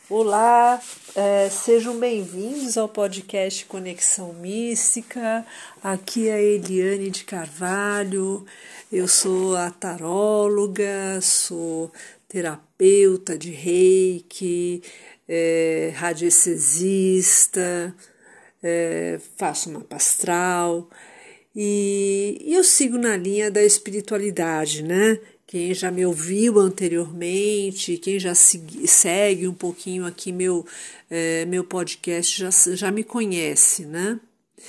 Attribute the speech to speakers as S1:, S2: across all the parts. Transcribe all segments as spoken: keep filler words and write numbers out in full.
S1: Olá, é, sejam bem-vindos ao podcast Conexão Mística. Aqui é a Eliane de Carvalho. Eu sou a taróloga, sou terapeuta de Reiki, é, radiestesista, é, faço mapa astral e, e eu sigo na linha da espiritualidade, né? Quem já me ouviu anteriormente, quem já segue, segue um pouquinho aqui meu, é, meu podcast já, já me conhece, né?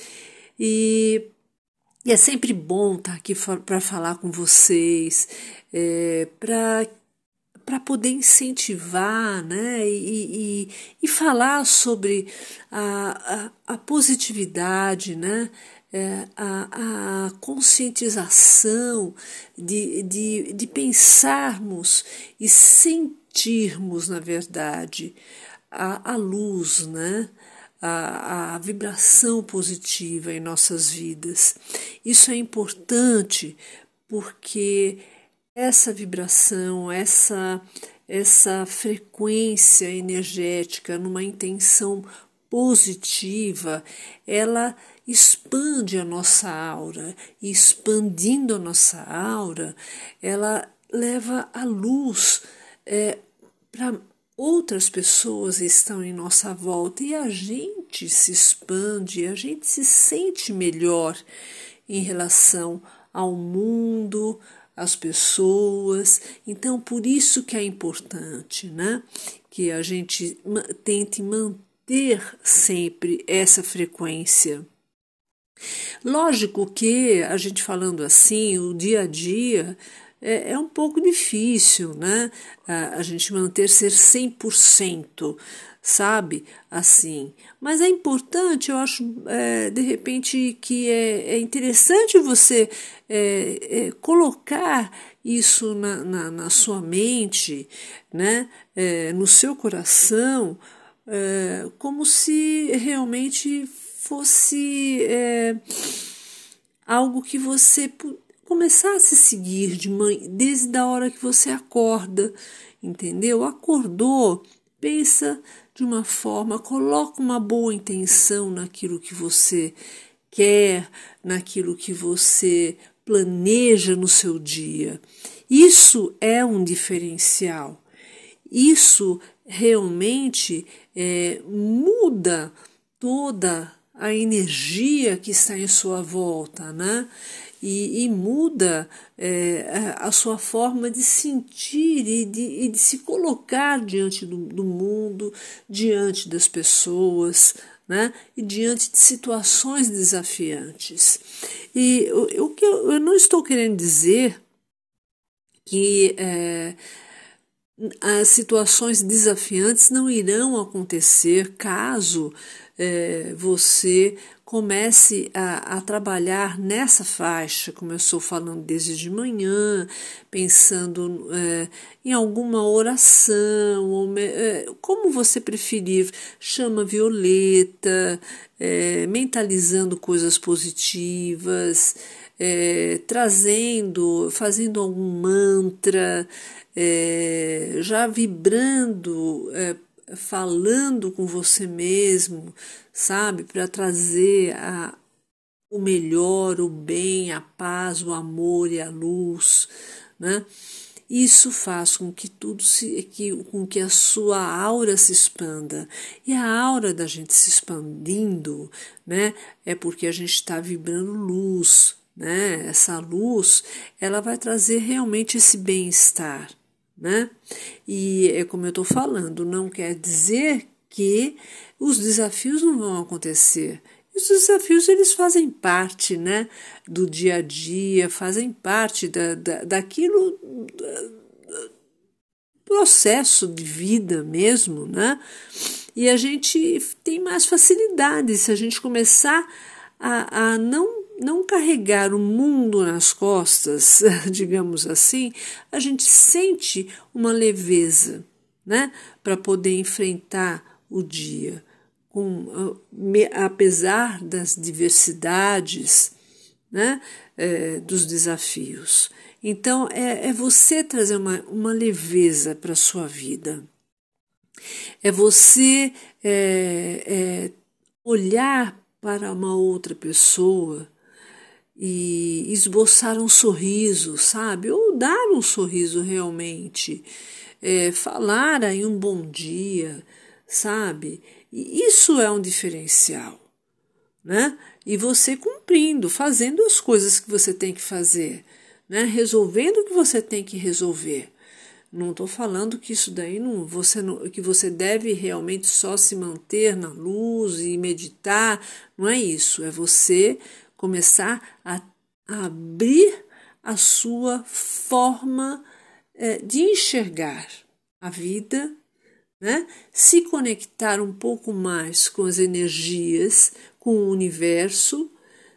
S1: E, e é sempre bom estar aqui para falar com vocês, é, para para poder incentivar, né, e, e, e falar sobre a, a, a positividade, né, é, a, a conscientização de, de, de pensarmos e sentirmos, na verdade, a, a luz, né, a, a vibração positiva em nossas vidas. Isso é importante porque essa vibração, essa, essa frequência energética numa intenção positiva, ela expande a nossa aura, e expandindo a nossa aura, ela leva a luz é, para outras pessoas que estão em nossa volta e a gente se expande, a gente se sente melhor em relação ao mundo, as pessoas. Então, por isso que é importante, né, que a gente tente manter sempre essa frequência. Lógico que, a gente falando assim, o dia a dia é, é um pouco difícil, né, a, a gente manter ser cem por cento, sabe, assim. Mas é importante, eu acho, é, de repente, que é, é interessante você é, é, colocar isso na, na, na sua mente, né, é, no seu coração, é, como se realmente fosse é, algo que você começasse a seguir de manhã, desde a hora que você acorda, entendeu? Acordou, pensa de uma forma, coloca uma boa intenção naquilo que você quer, naquilo que você planeja no seu dia. Isso é um diferencial. Isso realmente é, muda toda a energia que está em sua volta, né? E, e muda é, a sua forma de sentir e de, e de se colocar diante do, do mundo, diante das pessoas, né? E diante de situações desafiantes. E o, o que eu, eu não estou querendo dizer que é, as situações desafiantes não irão acontecer caso é, você comece a, a trabalhar nessa faixa, como eu estou falando desde de manhã, pensando é, em alguma oração, ou, é, como você preferir, chama violeta, é, mentalizando coisas positivas, é, trazendo, fazendo algum mantra, é, já vibrando, é, falando com você mesmo, sabe, para trazer a, o melhor, o bem, a paz, o amor e a luz, né? Isso faz com que tudo se, que, com que a sua aura se expanda. E a aura da gente se expandindo, né, é porque a gente está vibrando luz, né? Essa luz, ela vai trazer realmente esse bem-estar, né? E é como eu estou falando, não quer dizer que os desafios não vão acontecer. Os desafios, eles fazem parte, né, do dia a dia, fazem parte da, da, daquilo, do processo de vida mesmo, né? E a gente tem mais facilidade se a gente começar a, a não não carregar o mundo nas costas, digamos assim, a gente sente uma leveza, né, para poder enfrentar o dia, com, apesar das diversidades, né, é, dos desafios. Então, é, é você trazer uma, uma leveza para a sua vida. É você é, é, olhar para uma outra pessoa e esboçar um sorriso, sabe? Ou dar um sorriso realmente, é, falar aí um bom dia, sabe? E isso é um diferencial, né? E você cumprindo, fazendo as coisas que você tem que fazer, né? Resolvendo o que você tem que resolver. Não estou falando que isso daí não, você não, que você deve realmente só se manter na luz e meditar. Não é isso. É você começar a, a abrir a sua forma é, de enxergar a vida, né? Se conectar um pouco mais com as energias, com o universo,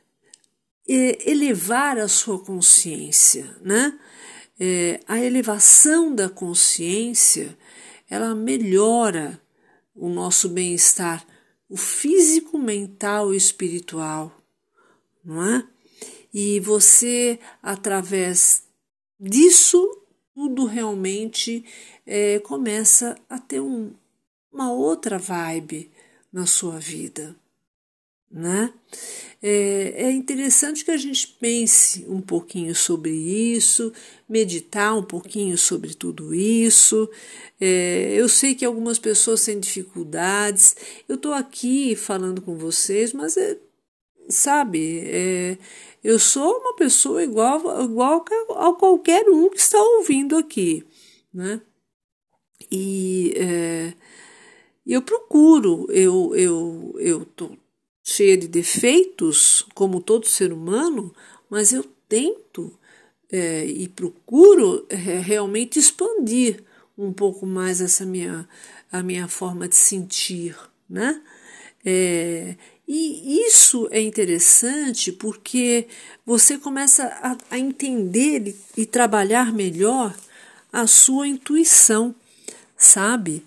S1: e elevar a sua consciência, né? É, a elevação da consciência, ela melhora o nosso bem-estar, o físico, mental e espiritual, não é? E você, através disso, tudo realmente é, começa a ter um, uma outra vibe na sua vida, né? É, é interessante que a gente pense um pouquinho sobre isso, meditar um pouquinho sobre tudo isso. É, eu sei que algumas pessoas têm dificuldades. Eu estou aqui falando com vocês, mas é, sabe, é, eu sou uma pessoa igual, igual a qualquer um que está ouvindo aqui, né? E é, eu procuro, eu eu eu tô cheia de defeitos, como todo ser humano, mas eu tento é, e procuro é, realmente expandir um pouco mais essa minha a minha forma de sentir, né? É, e isso é interessante porque você começa a, a entender e, e trabalhar melhor a sua intuição, sabe?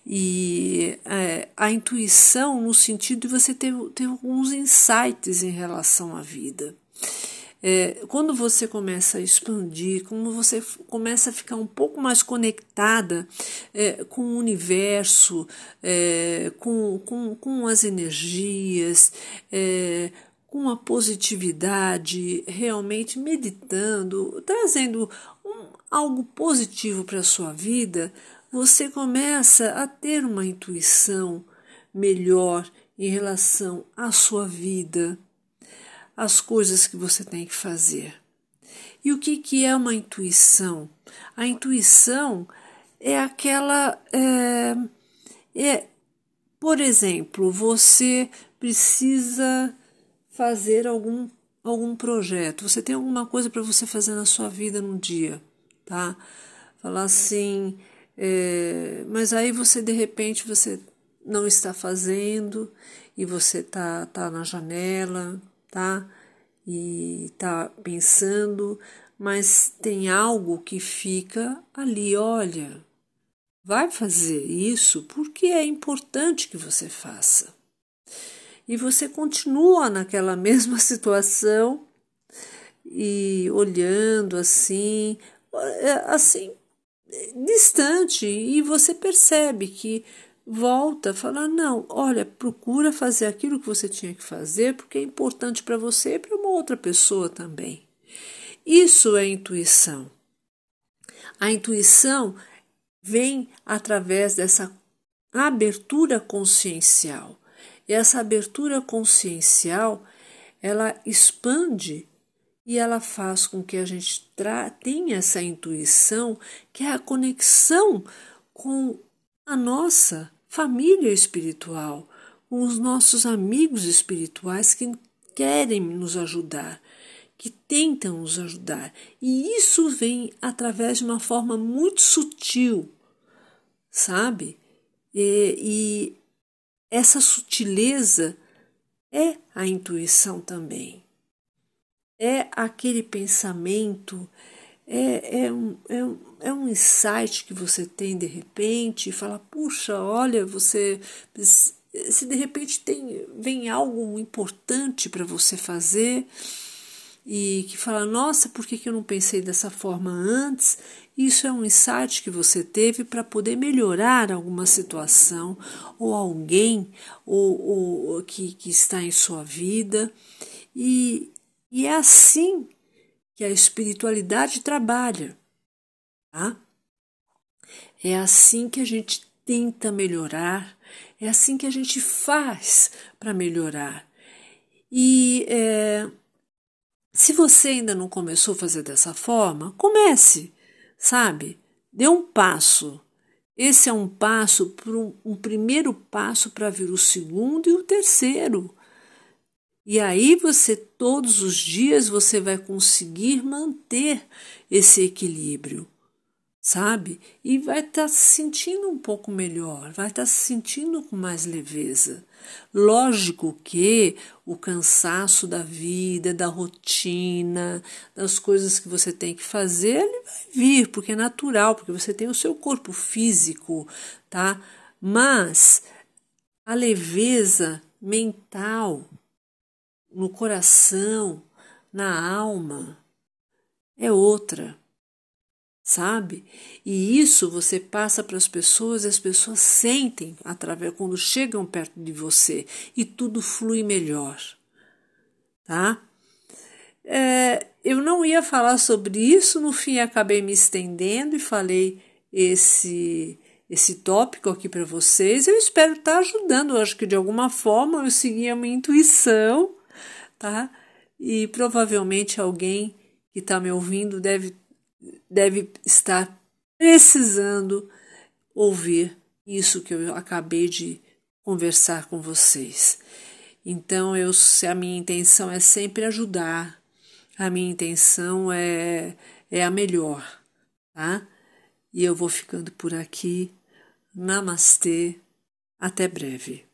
S1: E é, a intuição no sentido de você ter, ter alguns insights em relação à vida. É, quando você começa a expandir, quando você começa a ficar um pouco mais conectada é, com o universo, é, com, com, com as energias, é, com a positividade, realmente meditando, trazendo um, algo positivo para a sua vida, você começa a ter uma intuição melhor em relação à sua vida, às coisas que você tem que fazer. E o que, que é uma intuição? A intuição é aquela... É, é, por exemplo, você precisa fazer algum, algum projeto, você tem alguma coisa para você fazer na sua vida num dia, tá? Falar assim... É, mas aí você de repente você não está fazendo e você tá, tá na janela, tá? E tá pensando, mas tem algo que fica ali, olha, vai fazer isso porque é importante que você faça. E você continua naquela mesma situação e olhando assim, assim, distante, e você percebe que volta a falar, não, olha, procura fazer aquilo que você tinha que fazer porque é importante para você e para uma outra pessoa também. Isso é intuição. A intuição vem através dessa abertura consciencial. E essa abertura consciencial, ela expande e ela faz com que a gente tenha essa intuição, que é a conexão com a nossa família espiritual, com os nossos amigos espirituais que querem nos ajudar, que tentam nos ajudar. E isso vem através de uma forma muito sutil, sabe? E, e essa sutileza é a intuição também. É aquele pensamento, é, é, um, é, um, é um insight que você tem de repente e fala, puxa, olha, você, se de repente tem, vem algo importante para você fazer, e que fala, nossa, por que que eu não pensei dessa forma antes? Isso é um insight que você teve para poder melhorar alguma situação ou alguém ou, ou, que, que está em sua vida. E, e é assim que a espiritualidade trabalha, tá? É assim que a gente tenta melhorar, é assim que a gente faz para melhorar. E é, se você ainda não começou a fazer dessa forma, comece, sabe? Dê um passo. Esse é um passo, para um, um primeiro passo para vir o segundo e o terceiro. E aí você, todos os dias, você vai conseguir manter esse equilíbrio, sabe? E vai estar se sentindo um pouco melhor, vai estar se sentindo com mais leveza. Lógico que o cansaço da vida, da rotina, das coisas que você tem que fazer, ele vai vir, porque é natural, porque você tem o seu corpo físico, tá? Mas a leveza mental, no coração, na alma, é outra, sabe? E isso você passa para as pessoas e as pessoas sentem através quando chegam perto de você e tudo flui melhor, tá? É, eu não ia falar sobre isso, no fim acabei me estendendo e falei esse esse tópico aqui para vocês. Eu espero estar ajudando, eu acho que de alguma forma eu segui a minha intuição, tá? E provavelmente alguém que está me ouvindo deve, deve estar precisando ouvir isso que eu acabei de conversar com vocês. Então, eu, a minha intenção é sempre ajudar, a minha intenção é, é a melhor, tá? E eu vou ficando por aqui. Namastê, até breve.